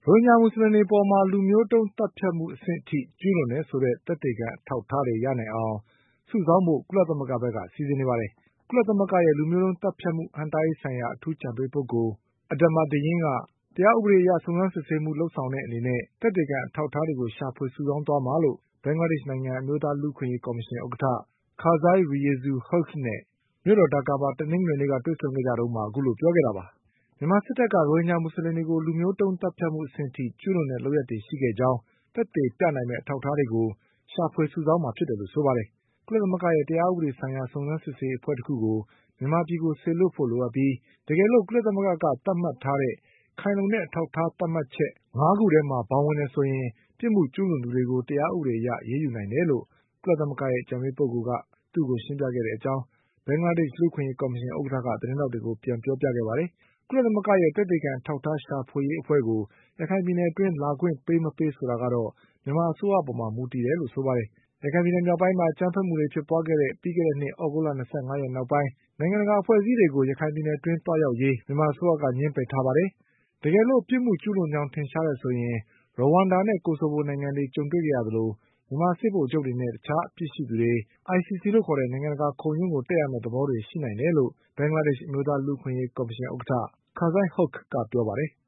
ရိုဟင်ဂျာမွတ်စလင်တွေအပေါ်လူမျိုးတုံးသတ်ဖြတ်မှုအဆင့်ထိကျူးလွန်တယ်ဆိုတဲ့သက်သေခံအထောက်အထားတွေရနိုင်အောင်စုဆောင်းဖို့ကုလသမဂ္ဂဘက်ကစီစဉ်နေပါတယ်။ကုလသမဂ္ဂရဲ့လူမျိုးတုံးသတ်ဖြတ်မှုဟန့်တားရေးဆိုင်ရာအထူးအကြံပေးပုဂ္ဂိုလ် Adama Dieng ကတရားဥပဒေအရစုံစမ်းစစ်ဆေးမှုလုပ်ဆောင်တဲ့အနေနဲ့သက်သေခံအထောက်အထားတွေကိုရှာဖွေစုဆောင်းသွားမှာလို့ဘင်္ဂလားဒေ့ရှ်နိုင်ငံအမျိုးသားလူ့အခွင့်အရေးကော်မရှင်ဥက္ကဋ္ဌ Khalzai Reazul Hoque နဲ့မြို့တော်ဒါကာမှာတနင်္ဂနွေနေ့ကတွေ့ဆုံခဲ့ကြတုန်းမှာအခုလိုပြောခဲ့တာပါ။မြန်မာစစ်တပ်ကရိုဟင်ဂျာမွတ်စလင်တွေကိုလူမျိုးတုံးသတ်ဖြတ်မှုအဆင့်ထိကျူးလွန်တဲ့လုပ်ရပ်တွေရှိခဲ့ကြောင်းသက်သေပြနိုင်မယ့်အထောက်အထားတွေကိုရှာဖွေစုဆောင်းမှာဖြစ်တယ်လို့ဆိုပါတယ်။ကုလသမဂ္ဂရဲ့တရားဥပဒေဆိုင်ရာစုံစမ်းစစ်ဆေးရေးအဖွဲ့တခုကိုမြန်မာပြည်ကိုစေလွှတ်ဖို့လိုအပ်ပြီးတကယ်လို့ကုလသမဂ္ဂကသတ်မှတ်ထားတဲ့ခိုင်လုံတဲ့အထောက်အထားသတ်မှတ်ချက်၅ခုထဲမှာပါဝင်တယ်ဆိုရင်ပြစ်မှုကျူးလွန်သူတွေကိုတရားဥပဒေအရအရေးယူနိုင်တယ်လို့ကုလသမဂ္ဂရဲ့အကြံပေးပုဂ္ဂိုလ်ကသူ့ကိုရှင်းပြခဲ့တဲ့အကြောင်းဘင်္ဂလားဒေ့ရှ်လူ့အခွင့်အရေးကော်မရှင်ဥက္ကဋ္ဌကသတင်းထောက်တွေကိုပြန်ပြောပြခဲ့ပါတယ်။ကုလသမဂ္ဂရဲ့သက်သေခံအထောက်အထားရှာဖွေရေးအဖွဲ့ကိုရခိုင်ပြည်နယ်အတွင်းလာခွင့်ပေးမပေးဆိုတာကတော့မြန်မာအစိုးရအပေါ်မူတည်တယ်လို့ဆိုပါတယ်။ရခိုင်ပြည်နယ်မြောက်ပိုင်းမှာအကြမ်းဖက်မှုတွေဖြစ်ပွားခဲ့တဲ့ပြီးခဲ့တဲ့နှစ်သြဂုတ်လ25ရက်နောက်ပိုင်းနိုင်ငံတကာအဖွဲ့အစည်းတွေကိုရခိုင်ပြည်နယ်အတွင်းသွားရောက်ရေးမြန်မာအစိုးရကငြင်းပယ်ထားပါတယ်။တကယ်လို့ပြစ်မှုကျူးလွန်ကြောင်းထင်ရှားတယ်ဆိုရင်ရဝမ်ဒါနဲ့ကိုဆိုဗိုနိုင်ငံတွေကြုံတွေ့ခဲ့ရသလိုမြန်မာစစ်ဗိုလ်ချုပ်တွေနဲ့တခြားအပြစ်ရှိသူတွေ ICC လို့ခေါ်တဲ့နိုင်ငံတကာခုံရုံးကိုတက်ရမယ့်သဘောတွေရှိနိုင်တယ်လို့ဘင်္ဂလားဒေ့ရှ်အမျိုးသားလူ့အခွင့်အရေးကော်မရှင်ဥက္ကဋ္ဌ Khalzai Hoque ကပြောပါတယ်။